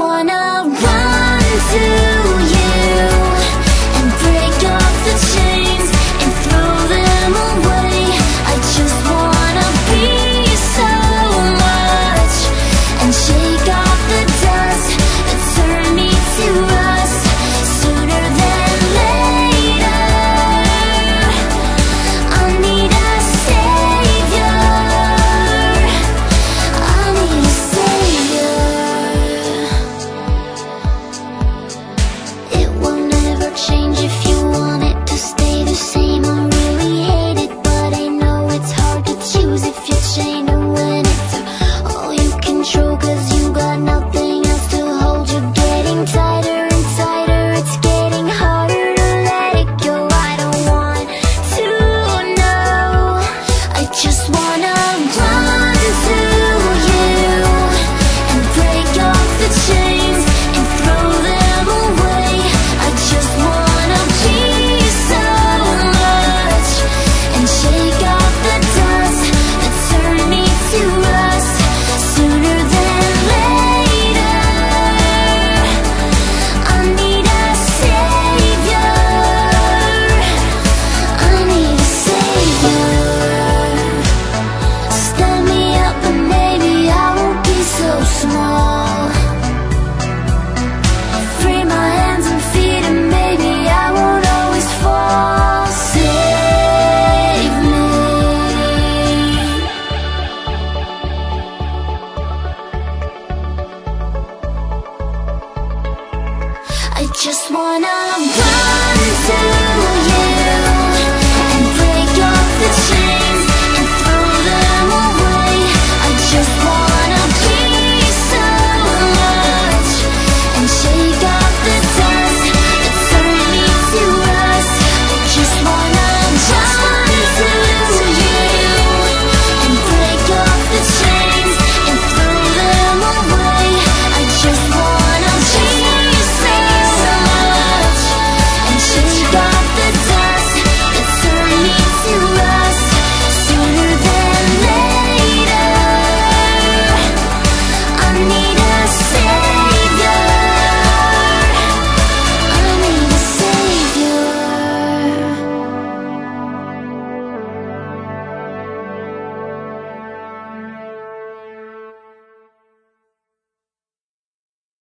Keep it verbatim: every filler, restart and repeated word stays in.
wanna run to you and break off the chains and throw them away. I just wanna be so much and shake off the dust that turned me to rust sooner than later. I need a savior. I need a savior. It will never change if you want it to stay the same. I really hate it, but I know it's hard to choose if you're chained to when it's all you control, cause you got nothing else to hold. You're getting tighter and tighter, it's getting harder to let it go. I don't want to know, I just wanna run to you and break off the chains and throw them away. I just wanna be so much and shake off the dust that turned me to rust sooner than later. I need a savior. I need a savior. Stand me up and maybe I won't be so small. Free my hands and feet and maybe I won't always fall. Save me. I just wanna run to